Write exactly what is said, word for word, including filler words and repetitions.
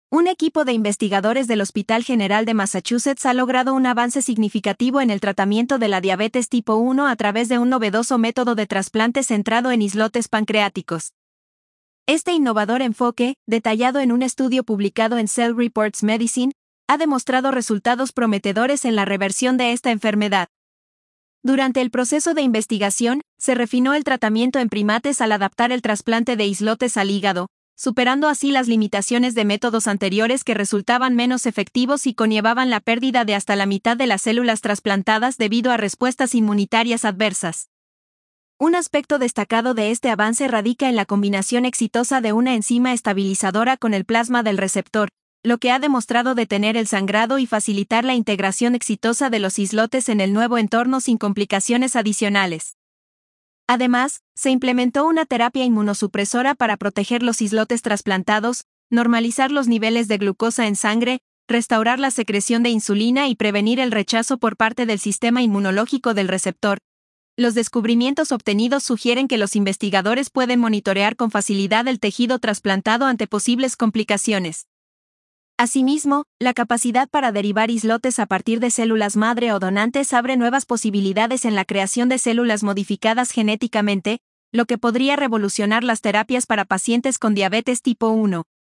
Un equipo de investigadores del Hospital General de Massachusetts ha logrado un avance significativo en el tratamiento de la diabetes tipo uno a través de un novedoso método de trasplante centrado en islotes pancreáticos. Este innovador enfoque, detallado en un estudio publicado en Cell Reports Medicine, ha demostrado resultados prometedores en la reversión de esta enfermedad. Durante el proceso de investigación, se refinó el tratamiento en primates al adaptar el trasplante de islotes al hígado, superando así las limitaciones de métodos anteriores que resultaban menos efectivos y conllevaban la pérdida de hasta la mitad de las células trasplantadas debido a respuestas inmunitarias adversas. Un aspecto destacado de este avance radica en la combinación exitosa de una enzima estabilizadora con el plasma del receptor, lo que ha demostrado detener el sangrado y facilitar la integración exitosa de los islotes en el nuevo entorno sin complicaciones adicionales. Además, se implementó una terapia inmunosupresora para proteger los islotes trasplantados, normalizar los niveles de glucosa en sangre, restaurar la secreción de insulina y prevenir el rechazo por parte del sistema inmunológico del receptor. Los descubrimientos obtenidos sugieren que los investigadores pueden monitorear con facilidad el tejido trasplantado ante posibles complicaciones. Asimismo, la capacidad para derivar islotes a partir de células madre o donantes abre nuevas posibilidades en la creación de células modificadas genéticamente, lo que podría revolucionar las terapias para pacientes con diabetes tipo uno.